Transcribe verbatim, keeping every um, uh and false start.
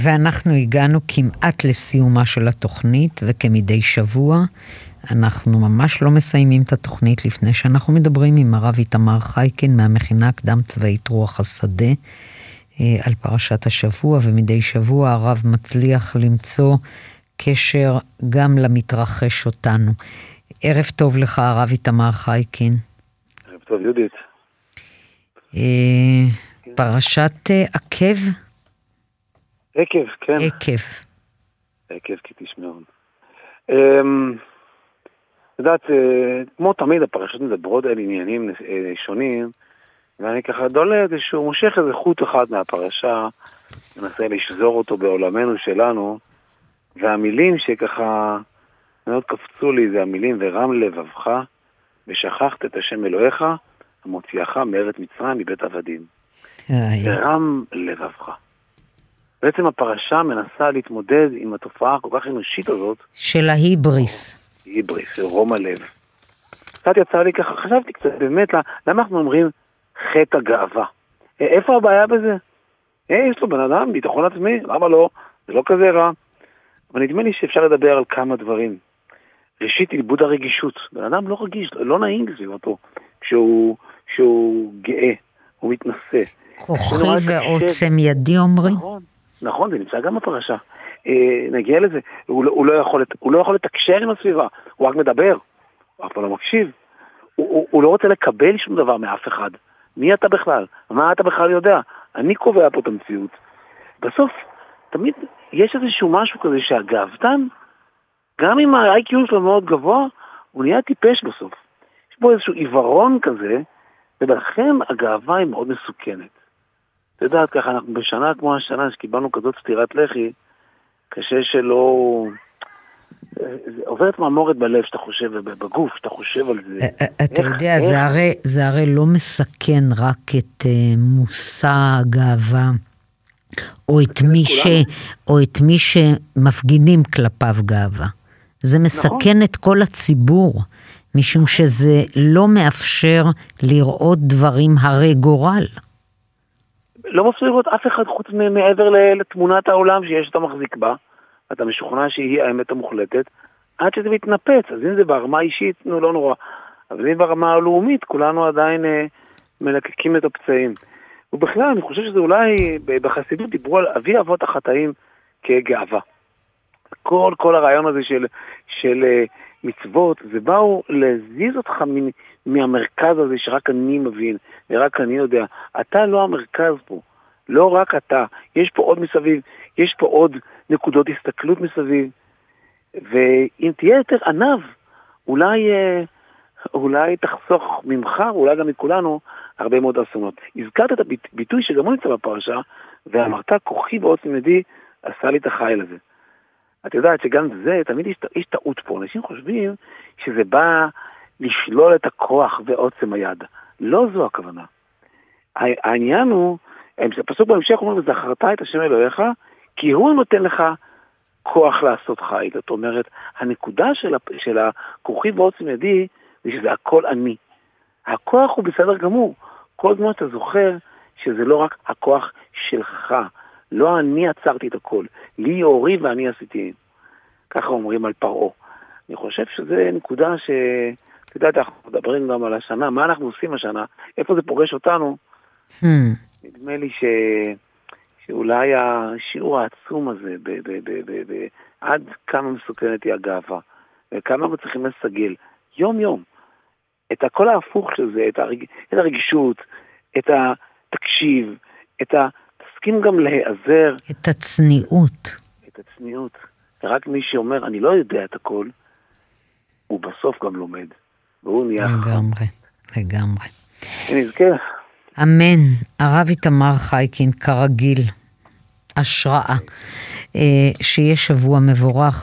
ואנחנו הגענו כמעט לסיומה של התוכנית, וכמדי שבוע אנחנו ממש לא מסיימים את התוכנית לפני שאנחנו מדברים עם הרב איתמר חייקין מהמכינה הקדם צבאית רוח השדה על פרשת השבוע, ומדי שבוע הרב מצליח למצוא קשר גם למתרחש אותנו. ערב טוב לך הרב איתמר חייקין. ערב טוב יהודית. פרשת עקב? עקב, כן. עקב. עקב כי תשמעון. יודעת, כמו תמיד הפרשות מדברות על עניינים שונים, ואני ככה דולד איזשהו, מושך איזה חוט אחד מהפרשה, מנסה לשזור אותו בעולמנו שלנו, והמילים שככה מאוד קפצו לי זה המילים, ורם לבבך, ושכחת את השם אלוהיך, המוציאך מארץ מצרים מבית עבדים. ורם לבבך. בעצם הפרשה מנסה להתמודד עם התופעה כל כך אנושית הזאת. של ההיבריס. היבריס, רום הלב. קצת יצא לי ככה, חשבתי קצת, באמת, למה אנחנו אומרים חטא הגאווה? איפה הבעיה בזה? יש לו בן אדם, ביטחון עצמי, למה לא? זה לא כזה רע. אבל נדמה לי שאפשר לדבר על כמה דברים. ראשית, איבוד הרגישות. בן אדם לא רגיש, לא נעים בסביבתו, כשהוא, כשהוא גאה, הוא מתנשא. כוחי ועוצם ידי אומרים. נכון, נכון, זה נמצא גם בפרשה. אה, נגיע לזה. הוא, הוא, לא יכול, הוא לא יכול לתקשר עם הסביבה, הוא רק מדבר, הוא אף פעם לא מקשיב. הוא, הוא, הוא לא רוצה לקבל שום דבר מאף אחד. מי אתה בכלל? מה אתה בכלל יודע? אני קובע פה את המציאות. בסוף, תמיד יש איזשהו משהו כזה שהגאוותן, גם אם ה-איי קיו שלו מאוד גבוה, הוא נהיה טיפש בסוף. יש בו איזשהו עיוורון כזה, ולכן הגאווה היא מאוד מסוכנת. אתה יודעת, ככה אנחנו בשנה כמו השנה שקיבלנו כזאת סתירת לחי, קשה שלא... זה עוברת מאמורת בלב שאתה חושב, בגוף, שאתה חושב על זה. אתה יודע, זה הרי לא מסכן רק את מושא הגאווה, או את מי שמפגינים כלפיו גאווה. זה מסכן את כל הציבור, משום שזה לא מאפשר לראות דברים הרי גורל. לא מאפשר לראות אף אחד חוץ מעבר לתמונת העולם שיש אתה מחזיק בה, אתה משוכנע שהיא האמת המוחלטת, עד שזה מתנפץ. אז אם זה ברמה האישית, נו, לא נורא. אבל אם ברמה הלאומית, כולנו עדיין אה, מלקקים את הפצעים. ובכלל, אני חושב שזה אולי, בחסידות דיברו על אבי אבות החטאים כגאווה. כל, כל הרעיון הזה של, של אה, מצוות, זה באו להזיז אותך מ, מהמרכז הזה שרק אני מבין, ורק אני יודע. אתה לא המרכז פה. לא רק אתה. יש פה עוד מסביב, יש פה עוד נקודות הסתכלות מסביב, ואם תהיה יותר ענב, אולי, אולי תחסוך ממך, אולי גם מכולנו, הרבה מאוד אסונות. הזכרת את הביטוי שגם הוא נמצא בפרשה, ואמרת, כוחי ועוצם ידי עשה לי את החיל הזה. את יודעת שגם זה, תמיד יש, יש טעות פה. אנשים חושבים שזה בא לשלול את הכוח ועוצם היד. לא זו הכוונה. העניין הוא, הפסוק בהמשך אומר, וזכרת את השם אלוהיך, כי הוא נותן לך כוח לעשות חיל. זאת אומרת, הנקודה של, של הכוחי ועוצם ידי, זה שזה הכל אני. הכוח הוא בסדר גמור. כל זמן אתה זוכר שזה לא רק הכוח שלך. לא אני עצרתי את הכל. לי יורי ואני עשיתי. ככה אומרים על פרעה. אני חושב שזה נקודה ש... אתה יודעת, אנחנו מדברים גם על השנה. מה אנחנו עושים השנה? איפה זה פוגש אותנו? Hmm. נדמה לי ש... שאולי השיעור העצום הזה, ב- ב- ב- ב- ב- עד כמה מסוכנת היא הגאווה, וכמה אנחנו צריכים לסגל, יום יום, את הכל ההפוך של זה, את, הרג... את הרגישות, את התקשיב, את ה... תסכים גם להיעזר. את הצניעות. את הצניעות. רק מי שאומר, אני לא יודע את הכל, הוא בסוף גם לומד. והוא נהיה... לגמרי, לגמרי. נזכה. אמן. הרב איתמר חייקין, כרגיל, השראה, שיהיה שבוע מבורך.